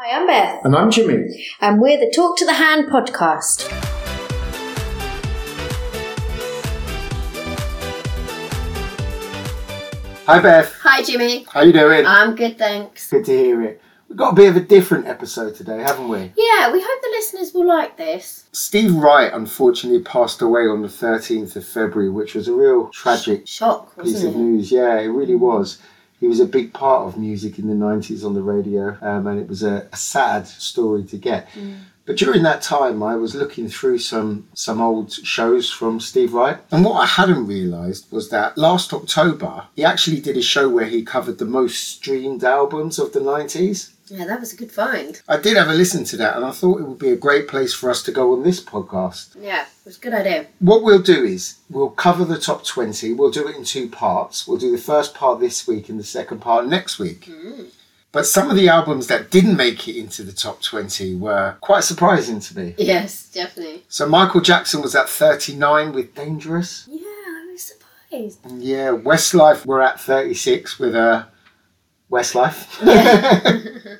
Hi, I'm Beth. And I'm Jimmy. And we're the Talk to the Hand podcast. Hi, Beth. Hi, Jimmy. How you doing? I'm good, thanks. Good to hear it. We've got a bit of a different episode today, haven't we? Yeah, we hope the listeners will like this. Steve Wright unfortunately passed away on the 13th of February, which was a real tragic Shock, piece wasn't of it? news. Yeah, it really was. He was a big part of music in the 90s on the radio, and it was a sad story to get. But during that time, I was looking through some old shows from Steve Wright. And what I hadn't realised was that last October, he actually did a show where he covered the most streamed albums of the 90s. Yeah, that was a good find. I did have a listen to that, and I thought it would be a great place for us to go on this podcast. Yeah, it was a good idea. What we'll do is we'll cover the top 20. We'll do it in two parts. We'll do the first part this week and the second part next week. But some of the albums that didn't make it into the top 20 were quite surprising to me. Yes, definitely. So Michael Jackson was at 39 with Dangerous. Yeah, I was surprised. Yeah, Westlife were at 36 with Westlife. Yeah.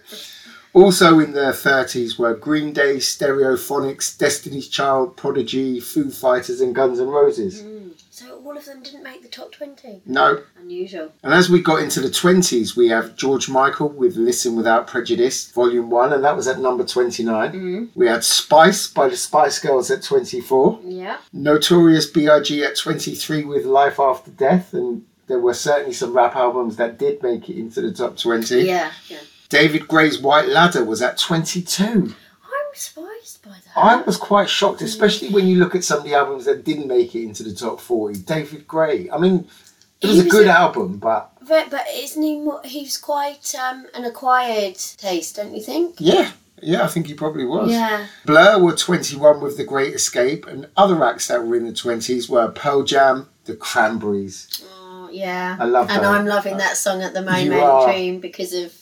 Also in their 30s were Green Day, Stereophonics, Destiny's Child, Prodigy, Foo Fighters and Guns N' Roses. So all of them didn't make the top 20? No. Unusual. And as we got into the 20s, we have George Michael with Listen Without Prejudice, Volume 1, and that was at number 29. We had Spice by the Spice Girls at 24. Yeah. Notorious B.I.G. at 23 with Life After Death, and there were certainly some rap albums that did make it into the top 20. Yeah. David Gray's White Ladder was at 22. I was surprised by that. I was quite shocked, especially when you look at some of the albums that didn't make it into the top 40. David Gray, I mean, it was a good album, but isn't he more, he's quite an acquired taste, don't you think? Yeah, I think he probably was. Yeah. Blur were 21 with The Great Escape, and other acts that were in the 20s were Pearl Jam, The Cranberries. Oh, yeah. I love that. And I'm loving that song at the You are. moment, Dream, because of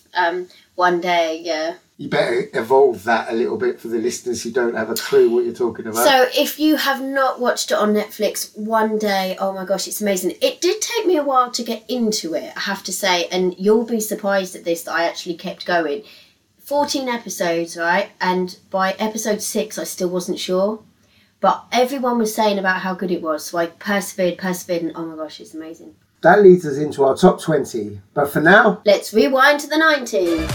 One Day, yeah. You better evolve that a little bit for the listeners who don't have a clue what you're talking about. So if you have not watched it on Netflix, One Day, oh my gosh, it's amazing. It did take me a while to get into it, I have to say, and you'll be surprised at this that I actually kept going. 14 episodes, right? And by episode 6, I still wasn't sure. But everyone was saying about how good it was, so I persevered, and oh my gosh, it's amazing. That leads us into our top 20. But for now, let's rewind to the 90s.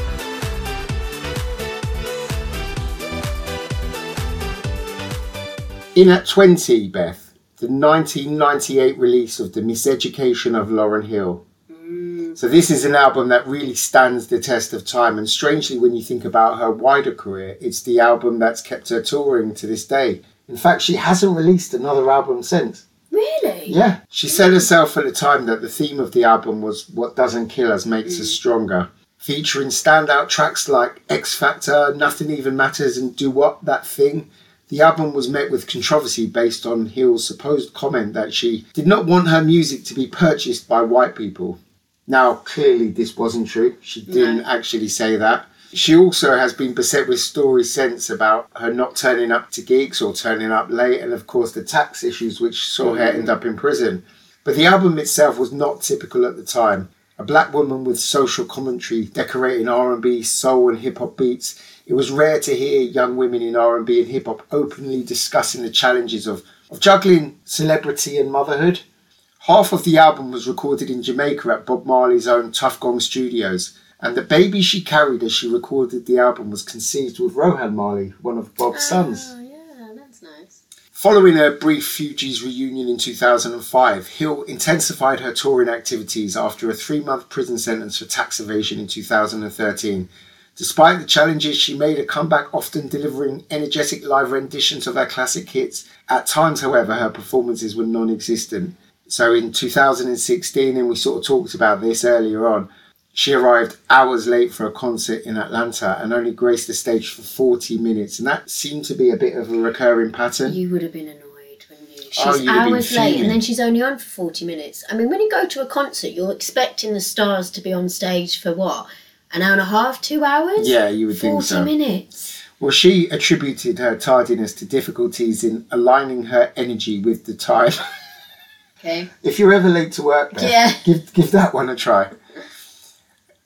In at 20, Beth, the 1998 release of The Miseducation of Lauryn Hill. So this is an album that really stands the test of time, and strangely when you think about her wider career, it's the album that's kept her touring to this day. In fact, she hasn't released another album since. Really? Yeah. She said herself at the time that the theme of the album was "What doesn't kill us makes us stronger," featuring standout tracks like X Factor, Nothing Even Matters and Do What, That Thing. The album was met with controversy based on Hill's supposed comment that she did not want her music to be purchased by white people. Now, clearly this wasn't true. She didn't actually say that. She also has been beset with stories since about her not turning up to gigs or turning up late, and of course the tax issues which saw her end up in prison. But the album itself was not typical at the time. A black woman with social commentary decorating R&B, soul and hip-hop beats. It was rare to hear young women in R&B and hip-hop openly discussing the challenges of juggling celebrity and motherhood. Half of the album was recorded in Jamaica at Bob Marley's own Tuff Gong Studios, and the baby she carried as she recorded the album was conceived with Rohan Marley, one of Bob's sons. Oh, yeah, that's nice. Following a brief Fugees reunion in 2005, Hill intensified her touring activities after a 3-month prison sentence for tax evasion in 2013. Despite the challenges, she made a comeback, often delivering energetic live renditions of her classic hits. At times, however, her performances were non-existent. So in 2016, and we sort of talked about this earlier on, she arrived hours late for a concert in Atlanta and only graced the stage for 40 minutes. And that seemed to be a bit of a recurring pattern. You would have been annoyed, wouldn't you? She's hours late and then she's only on for 40 minutes. I mean, when you go to a concert, you're expecting the stars to be on stage for what? An hour and a half, 2 hours? Yeah, you would think so. 40 minutes. Well, she attributed her tardiness to difficulties in aligning her energy with the time. Okay. If you're ever late to work, Beth, give that one a try.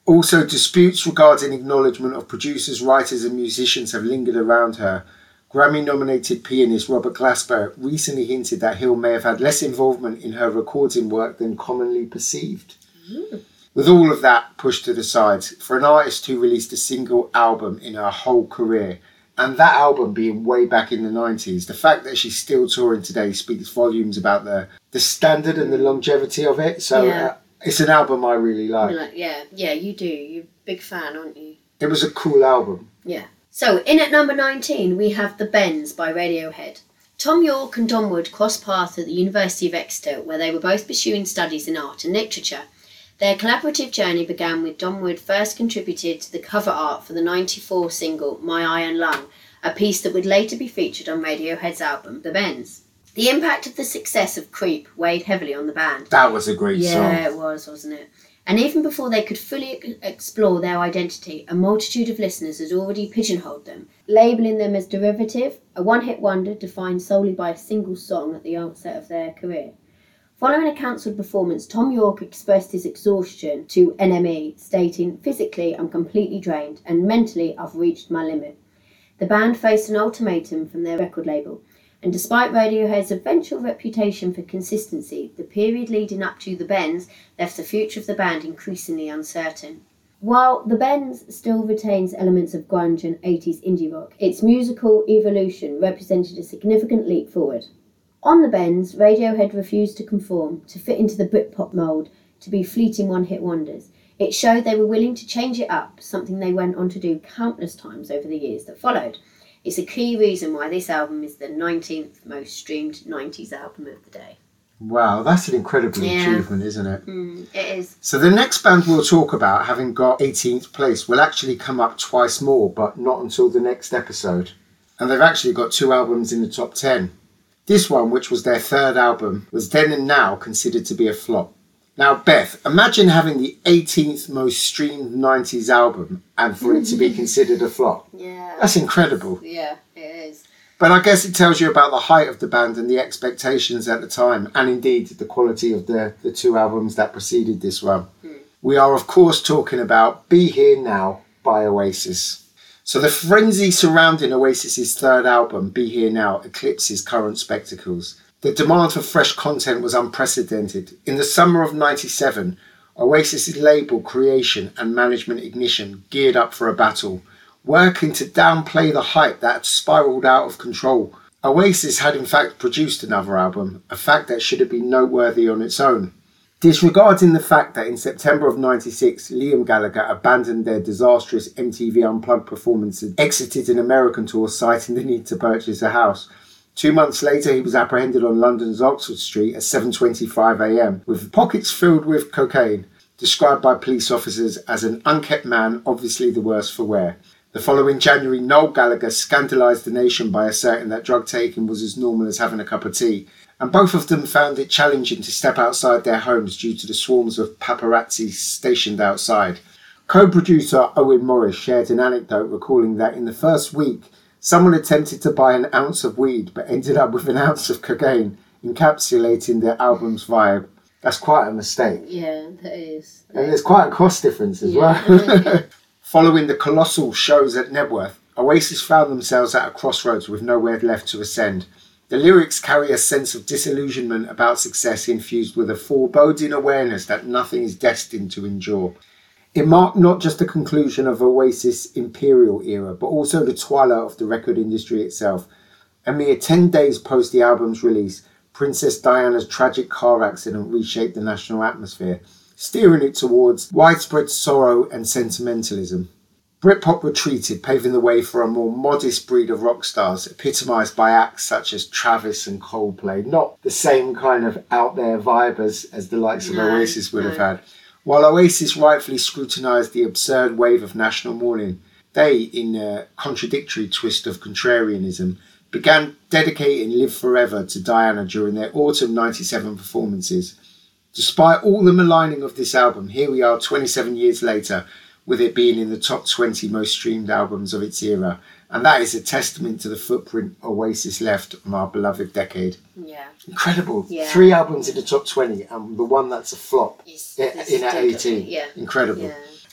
Also, disputes regarding acknowledgement of producers, writers and musicians have lingered around her. Grammy-nominated pianist Robert Glasper recently hinted that Hill may have had less involvement in her recording work than commonly perceived. With all of that pushed to the side, for an artist who released a single album in her whole career, and that album being way back in the 90s, the fact that she's still touring today speaks volumes about the standard and the longevity of it. So it's an album I really like. Yeah, you do. You're a big fan, aren't you? It was a cool album. Yeah. So, in at number 19, we have The Bends by Radiohead. Tom Yorke and Don Wood crossed paths at the University of Exeter, where they were both pursuing studies in art and literature. Their collaborative journey began with Don Wood first contributed to the cover art for the 94 single My Iron Lung, a piece that would later be featured on Radiohead's album, The Bends. The impact of the success of Creep weighed heavily on the band. That was a great song. Yeah, it was, wasn't it? And even before they could fully explore their identity, a multitude of listeners had already pigeonholed them, labelling them as derivative, a one-hit wonder defined solely by a single song at the outset of their career. Following a cancelled performance, Tom Yorke expressed his exhaustion to NME, stating, "Physically, I'm completely drained, and mentally, I've reached my limit." The band faced an ultimatum from their record label, and despite Radiohead's eventual reputation for consistency, the period leading up to The Bends left the future of the band increasingly uncertain. While The Bends still retains elements of grunge and 80s indie rock, its musical evolution represented a significant leap forward. On The Bends, Radiohead refused to conform, to fit into the Britpop mould, to be fleeting one-hit wonders. It showed they were willing to change it up, something they went on to do countless times over the years that followed. It's a key reason why this album is the 19th most streamed 90s album of the day. Wow, that's an incredible achievement, isn't it? It is. So the next band we'll talk about, having got 18th place, will actually come up twice more, but not until the next episode. And they've actually got 2 albums in the top 10. This one, which was their 3rd album, was then and now considered to be a flop. Now, Beth, imagine having the 18th most streamed 90s album and for it to be considered a flop. Yeah. That's incredible. Yeah, it is. But I guess it tells you about the height of the band and the expectations at the time, and indeed the quality of the 2 albums that preceded this one. We are, of course, talking about Be Here Now by Oasis. So the frenzy surrounding Oasis's 3rd album, Be Here Now, eclipses current spectacles. The demand for fresh content was unprecedented. In the summer of '97, Oasis's label Creation and management Ignition geared up for a battle, working to downplay the hype that had spiralled out of control. Oasis had in fact produced another album, a fact that should have been noteworthy on its own. Disregarding the fact that in September of '96, Liam Gallagher abandoned their disastrous MTV Unplugged performances, exited an American tour citing the need to purchase a house. 2 months later, he was apprehended on London's Oxford Street at 7:25 a.m. with pockets filled with cocaine, described by police officers as an unkept man, obviously the worse for wear. The following January, Noel Gallagher scandalised the nation by asserting that drug taking was as normal as having a cup of tea, and both of them found it challenging to step outside their homes due to the swarms of paparazzi stationed outside. Co-producer Owen Morris shared an anecdote recalling that in the first week, someone attempted to buy an ounce of weed but ended up with an ounce of cocaine, encapsulating their album's vibe. That's quite a mistake. Yeah, that is. And there's quite a cost difference as well. Following the colossal shows at Nebworth, Oasis found themselves at a crossroads with nowhere left to ascend. The lyrics carry a sense of disillusionment about success infused with a foreboding awareness that nothing is destined to endure. It marked not just the conclusion of Oasis' imperial era, but also the twilight of the record industry itself. A mere 10 days post the album's release, Princess Diana's tragic car accident reshaped the national atmosphere, steering it towards widespread sorrow and sentimentalism. Britpop retreated, paving the way for a more modest breed of rock stars, epitomised by acts such as Travis and Coldplay. Not the same kind of out-there vibe as the likes of Oasis would have had. While Oasis rightfully scrutinised the absurd wave of national mourning, they, in a contradictory twist of contrarianism, began dedicating Live Forever to Diana during their autumn '97 performances. Despite all the maligning of this album, here we are 27 years later, with it being in the top 20 most streamed albums of its era. And that is a testament to the footprint Oasis left on our beloved decade. Yeah. Incredible. Yeah. 3 albums in the top 20 and the one that's a flop in at 18. Yeah. Incredible. Yeah.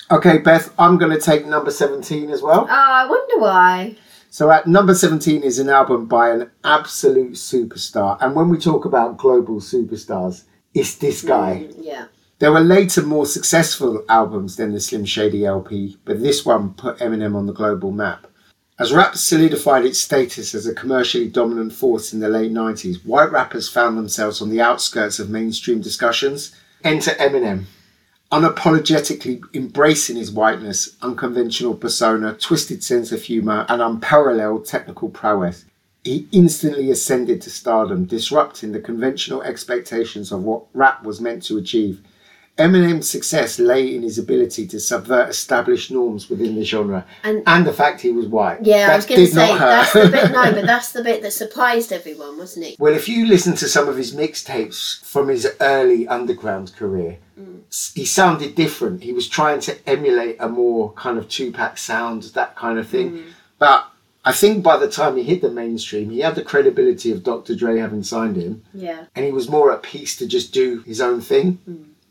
Okay, Beth, I'm going to take number 17 as well. Oh, I wonder why. So at number 17 is an album by an absolute superstar. And when we talk about global superstars, it's this guy. Yeah. There were later more successful albums than the Slim Shady LP, but this one put Eminem on the global map. As rap solidified its status as a commercially dominant force in the late 90s, white rappers found themselves on the outskirts of mainstream discussions. Enter Eminem. Unapologetically embracing his whiteness, unconventional persona, twisted sense of humour and unparalleled technical prowess, he instantly ascended to stardom, disrupting the conventional expectations of what rap was meant to achieve. Eminem's success lay in his ability to subvert established norms within the genre and the fact he was white. Yeah, that I was going to say, that's the bit, no, but that's the bit that surprised everyone, wasn't it? Well, if you listen to some of his mixtapes from his early underground career, he sounded different. He was trying to emulate a more kind of Tupac sound, that kind of thing. But I think by the time he hit the mainstream, he had the credibility of Dr. Dre having signed him. Yeah. And he was more at peace to just do his own thing.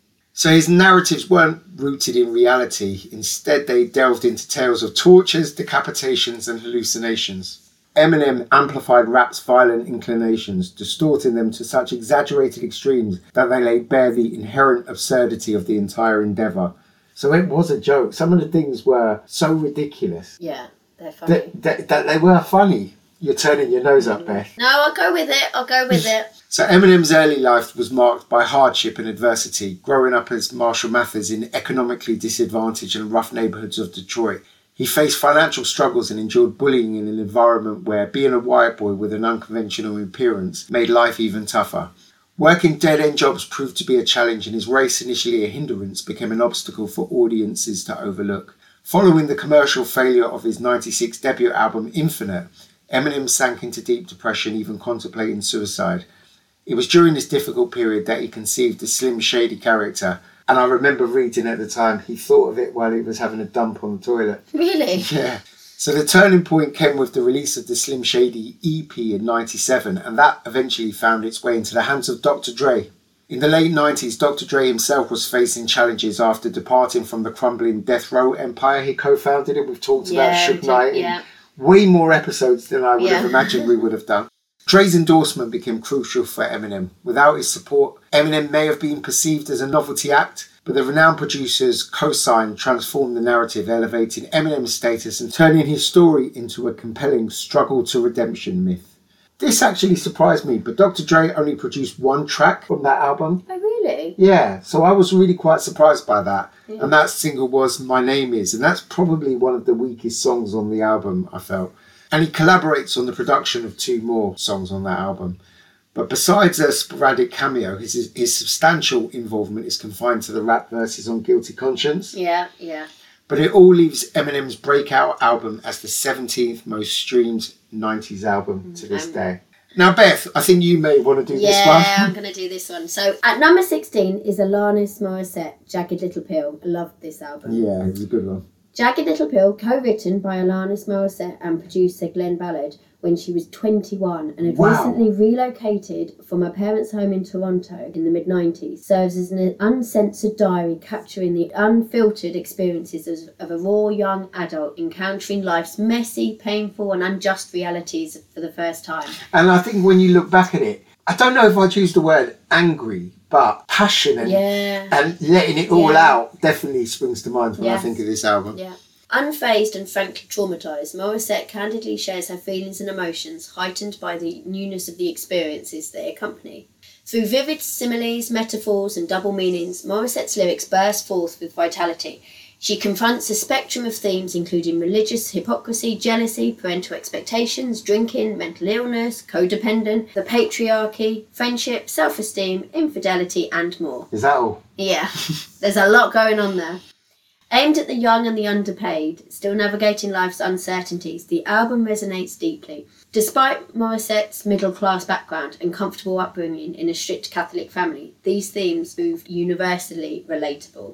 So his narratives weren't rooted in reality. Instead, they delved into tales of tortures, decapitations and hallucinations. Eminem amplified rap's violent inclinations, distorting them to such exaggerated extremes that they laid bare the inherent absurdity of the entire endeavour. So it was a joke. Some of the things were so ridiculous. Yeah, they're funny. That they were funny. You're turning your nose up, Beth. No, I'll go with it. So Eminem's early life was marked by hardship and adversity, growing up as Marshall Mathers in economically disadvantaged and rough neighbourhoods of Detroit. He faced financial struggles and endured bullying in an environment where being a white boy with an unconventional appearance made life even tougher. Working dead-end jobs proved to be a challenge, and his race, initially a hindrance, became an obstacle for audiences to overlook. Following the commercial failure of his '96 debut album Infinite, Eminem sank into deep depression, even contemplating suicide. It was during this difficult period that he conceived the Slim Shady character, and I remember reading at the time he thought of it while he was having a dump on the toilet. Really? Yeah. So the turning point came with the release of the Slim Shady EP in '97, and that eventually found its way into the hands of Dr. Dre. In the late 90s, Dr. Dre himself was facing challenges after departing from the crumbling Death Row empire he co-founded it. We've talked about Suge Knight in way more episodes than I would have imagined we would have done. Dre's endorsement became crucial for Eminem. Without his support, Eminem may have been perceived as a novelty act, but the renowned producer's co-sign transformed the narrative, elevating Eminem's status and turning his story into a compelling struggle to redemption myth. This actually surprised me, but Dr. Dre only produced one track from that album. Oh, really? Yeah, so I was really quite surprised by that. Yeah. And that single was My Name Is, and that's probably one of the weakest songs on the album, I felt. And he collaborates on the production of 2 more songs on that album. But besides a sporadic cameo, his substantial involvement is confined to the rap verses on Guilty Conscience. Yeah, yeah. But it all leaves Eminem's breakout album as the 17th most streamed 90s album to this day. Now, Beth, I think you may want to do this one. Yeah, I'm going to do this one. So, at number 16 is Alanis Morissette, Jagged Little Pill. I love this album. Yeah, it's a good one. Jagged Little Pill, co-written by Alanis Morissette and producer Glenn Ballard when she was 21 and had recently relocated from her parents' home in Toronto in the mid-90s, serves as an uncensored diary capturing the unfiltered experiences of a raw young adult encountering life's messy, painful and unjust realities for the first time. And I think when you look back at it, I don't know if I'd use the word angry, but passion and letting it all out definitely springs to mind when I think of this album. Yeah. Unfazed and frankly traumatised, Morissette candidly shares her feelings and emotions, heightened by the newness of the experiences they accompany. Through vivid similes, metaphors and double meanings, Morissette's lyrics burst forth with vitality. She confronts a spectrum of themes including religious hypocrisy, jealousy, parental expectations, drinking, mental illness, codependent, the patriarchy, friendship, self-esteem, infidelity and more. Is that all? Yeah, there's a lot going on there. Aimed at the young and the underpaid, still navigating life's uncertainties, the album resonates deeply. Despite Morissette's middle-class background and comfortable upbringing in a strict Catholic family, these themes proved universally relatable.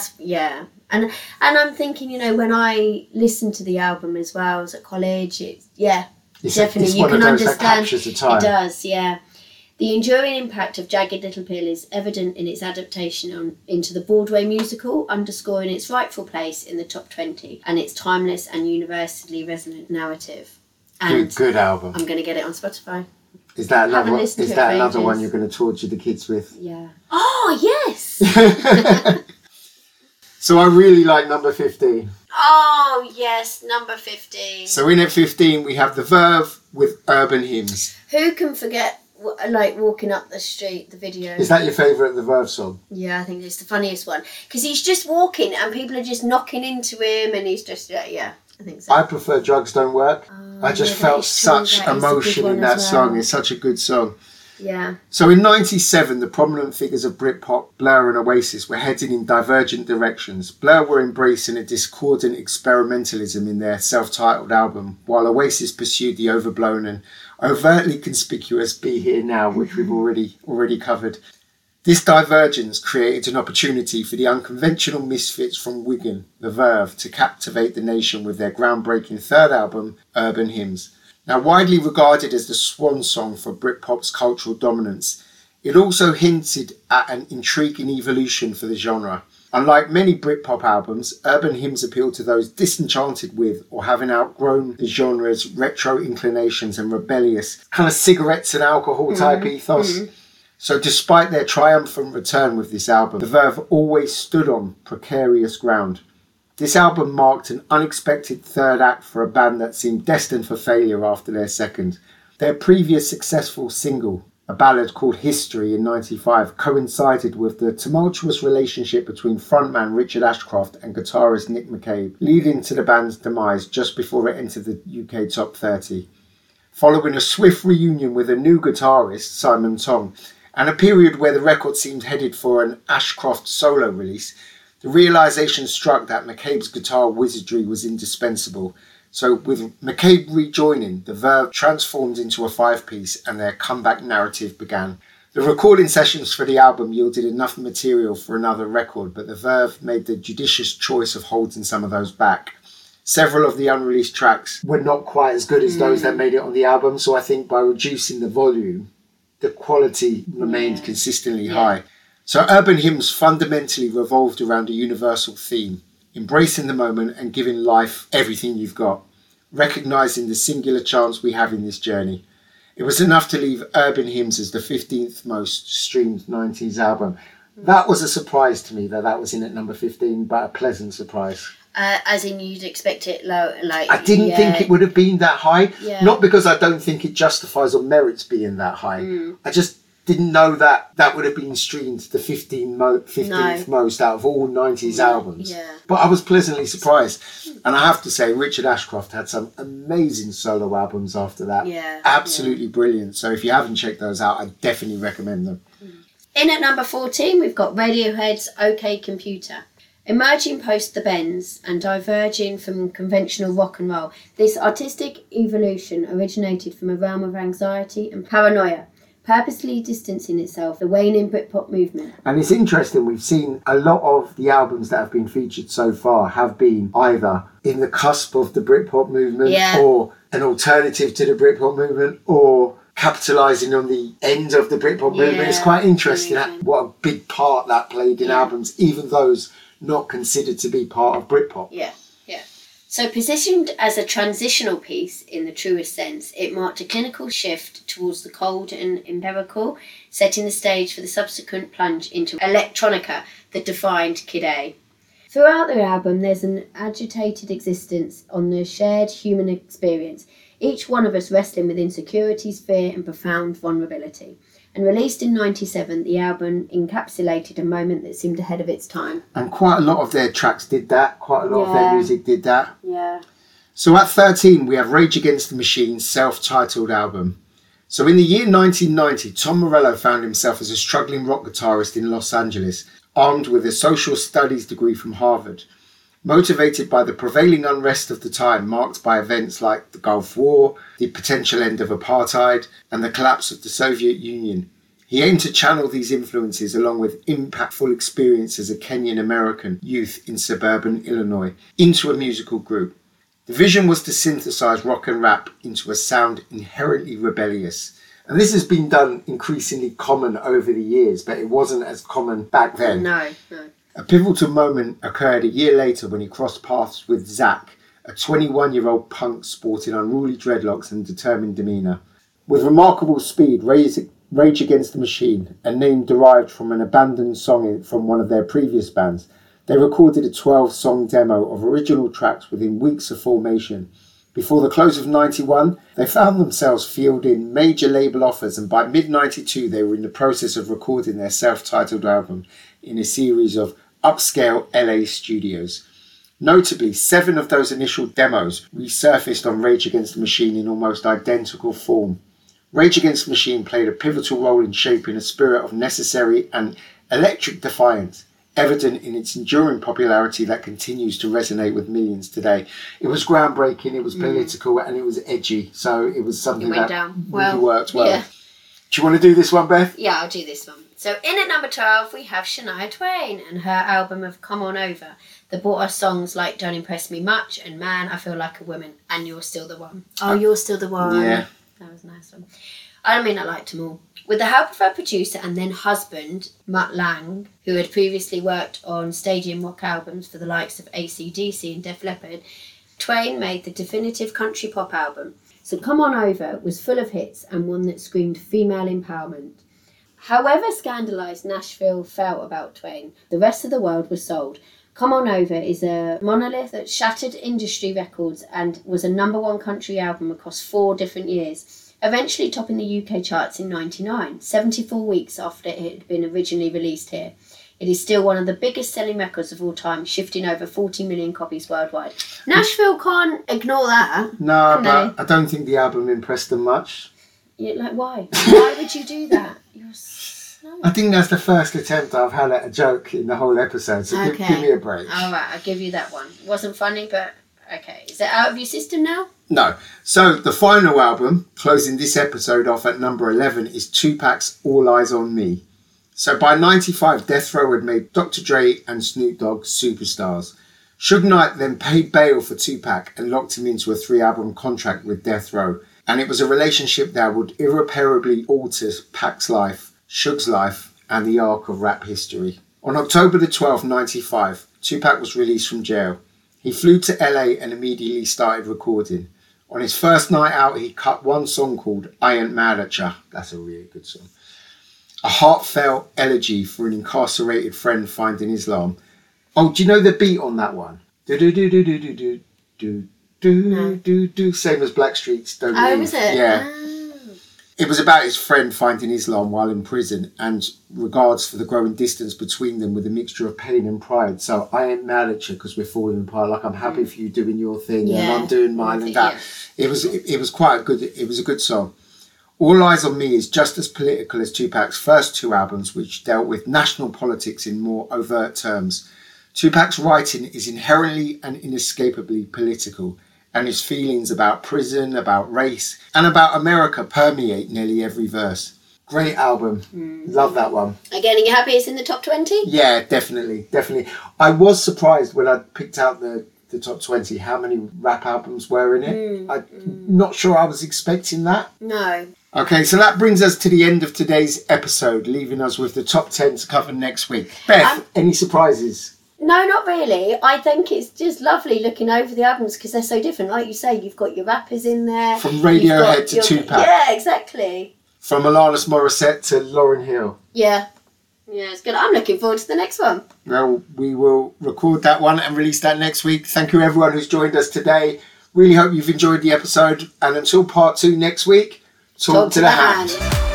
And I'm thinking, when I listened to the album as well, I was at college, it's definitely, you can understand. That captures the time. It does, yeah. The enduring impact of Jagged Little Pill is evident in its adaptation into the Broadway musical, underscoring its rightful place in the top 20 and its timeless and universally resonant narrative. And good album. I'm going to get it on Spotify. Is that another one? listened Is to it that for another ages. one you're going to torture the kids with? Yeah. Oh, yes! So I really like number 15. Oh, yes, number 15. So in at 15 we have The Verve with Urban Hymns. Who can forget, like, walking up the street, the video? Is that your favourite The Verve song? Yeah, I think it's the funniest one. Because he's just walking and people are just knocking into him and he's just, yeah, I think so. I prefer Drugs Don't Work. I just yeah, that felt is such true. That is a emotion good in one that as song. well. It's such a good song. Yeah. So in 97, the prominent figures of Britpop, Blur and Oasis were heading in divergent directions. Blur were embracing a discordant experimentalism in their self-titled album, while Oasis pursued the overblown and overtly conspicuous Be Here Now, which we've already covered. This divergence created an opportunity for the unconventional misfits from Wigan, The Verve, to captivate the nation with their groundbreaking third album, Urban Hymns. Now widely regarded as the swan song for Britpop's cultural dominance, it also hinted at an intriguing evolution for the genre. Unlike many Britpop albums, Urban Hymns appeal to those disenchanted with or having outgrown the genre's retro inclinations and rebellious, kind of cigarettes and alcohol type ethos. So despite their triumphant return with this album, The Verve always stood on precarious ground. This album marked an unexpected third act for a band that seemed destined for failure after their second. Their previous successful single, a ballad called History in 95, coincided with the tumultuous relationship between frontman Richard Ashcroft and guitarist Nick McCabe, leading to the band's demise just before it entered the UK Top 30. Following a swift reunion with a new guitarist, Simon Tong, and a period where the record seemed headed for an Ashcroft solo release, the realisation struck that McCabe's guitar wizardry was indispensable. So with McCabe rejoining, The Verve transformed into a five-piece and their comeback narrative began. The recording sessions for the album yielded enough material for another record, but The Verve made the judicious choice of holding some of those back. Several of the unreleased tracks were not quite as good as those that made it on the album, so I think by reducing the volume, the quality remained consistently high. So Urban Hymns fundamentally revolved around a universal theme, embracing the moment and giving life everything you've got, recognising the singular chance we have in this journey. It was enough to leave Urban Hymns as the 15th most streamed 90s album. That was a surprise to me that was in at number 15, but a pleasant surprise. As in you'd expect it low, like... I didn't think it would have been that high. Yeah. Not because I don't think it justifies or merits being that high. I just didn't know that would have been streamed the 15th most out of all 90s albums. Yeah. But I was pleasantly surprised. And I have to say, Richard Ashcroft had some amazing solo albums after that. Yeah. Absolutely brilliant. So if you haven't checked those out, I definitely recommend them. In at number 14, we've got Radiohead's OK Computer. Emerging post the Bends and diverging from conventional rock and roll, this artistic evolution originated from a realm of anxiety and paranoia, purposely distancing itself from the waning Britpop movement. And it's interesting, we've seen a lot of the albums that have been featured so far have been either in the cusp of the Britpop movement or an alternative to the Britpop movement or capitalising on the end of the Britpop movement. It's quite interesting what a big part that played in albums, even those not considered to be part of Britpop. Yeah. So positioned as a transitional piece in the truest sense, it marked a clinical shift towards the cold and empirical, setting the stage for the subsequent plunge into electronica that defined Kid A. Throughout the album, there's an agitated existence on the shared human experience, each one of us wrestling with insecurities, fear and profound vulnerability. And released in 97, the album encapsulated a moment that seemed ahead of its time. And quite a lot of their tracks did that. Quite a lot of their music did that. Yeah. So at 13, we have Rage Against the Machine's self-titled album. So in the year 1990, Tom Morello found himself as a struggling rock guitarist in Los Angeles, armed with a social studies degree from Harvard. Motivated by the prevailing unrest of the time, marked by events like the Gulf War, the potential end of apartheid, and the collapse of the Soviet Union, he aimed to channel these influences along with impactful experience as a Kenyan American youth in suburban Illinois into a musical group. The vision was to synthesize rock and rap into a sound inherently rebellious, And this has been done increasingly common over the years, but it wasn't as common back then. No. A pivotal moment occurred a year later when he crossed paths with Zack, a 21-year-old punk sporting unruly dreadlocks and determined demeanour. With remarkable speed, Rage Against the Machine, a name derived from an abandoned song from one of their previous bands, they recorded a 12-song demo of original tracks within weeks of formation. Before the close of 91, they found themselves fielding major label offers, and by mid-92 they were in the process of recording their self-titled album in a series of upscale LA studios. Notably, 7 of those initial demos resurfaced on Rage Against the Machine in almost identical form. Rage Against the Machine played a pivotal role in shaping a spirit of necessary and electric defiance, evident in its enduring popularity that continues to resonate with millions today. It was groundbreaking, it was political, and it was edgy, so it was something that really worked well. Yeah. Do you want to do this one, Beth? Yeah, I'll do this one. So in at number 12, we have Shania Twain and her album of Come On Over that brought us songs like Don't Impress Me Much and Man, I Feel Like a Woman and You're Still the One. Oh, You're Still the One. Yeah. That was a nice one. I liked them all. With the help of her producer and then husband, Mutt Lange, who had previously worked on stadium rock albums for the likes of AC/DC and Def Leppard, Twain made the definitive country pop album. So Come On Over was full of hits and one that screamed female empowerment. However scandalised Nashville felt about Twain, the rest of the world was sold. Come On Over is a monolith that shattered industry records and was a #1 country album across 4 different years, eventually topping the UK charts in 99, 74 weeks after it had been originally released here. It is still one of the biggest selling records of all time, shifting over 40 million copies worldwide. Nashville can't ignore that. No, but I don't think the album impressed them much. Yeah, why? Why would you do that? You're so... I think that's the first attempt I've had at a joke in the whole episode, so give me a break. All right, I'll give you that one. It wasn't funny, but okay. Is it out of your system now? No. So the final album, closing this episode off at number 11, is Tupac's All Eyes on Me. So by 95, Death Row had made Dr. Dre and Snoop Dogg superstars. Suge Knight then paid bail for Tupac and locked him into a 3-album contract with Death Row. And it was a relationship that would irreparably alter Pac's life, Suge's life, and the arc of rap history. On October the 12th, 95, Tupac was released from jail. He flew to LA and immediately started recording. On his first night out, he cut one song called I Ain't Mad At Ya. That's a really good song. A heartfelt elegy for an incarcerated friend finding Islam. Oh, do you know the beat on that one? Do same as Blackstreet's Don't Leave. Oh, was it? Yeah. Oh. It was about his friend finding Islam while in prison and regards for the growing distance between them with a mixture of pain and pride. So I ain't mad at you because we're falling apart. Like I'm happy for you doing your thing and I'm doing mine and that. Yeah. It was quite a good. It was a good song. All Eyes on Me is just as political as Tupac's first 2 albums, which dealt with national politics in more overt terms. Tupac's writing is inherently and inescapably political, and his feelings about prison, about race, and about America permeate nearly every verse. Great album. Love that one. Again, are you happy it's in the top 20? Yeah, definitely. I was surprised when I picked out the top 20 how many rap albums were in it. I'm not sure I was expecting that. No. Okay, so that brings us to the end of today's episode, leaving us with the top 10 to cover next week. Beth, any surprises? No, not really. I think it's just lovely looking over the albums because they're so different. Like you say, you've got your rappers in there. From Radiohead to Tupac. Yeah, exactly. From Alanis Morissette to Lauryn Hill. Yeah. Yeah, it's good. I'm looking forward to the next one. Well, we will record that one and release that next week. Thank you everyone who's joined us today. Really hope you've enjoyed the episode. And until part 2 next week, talk to the hand.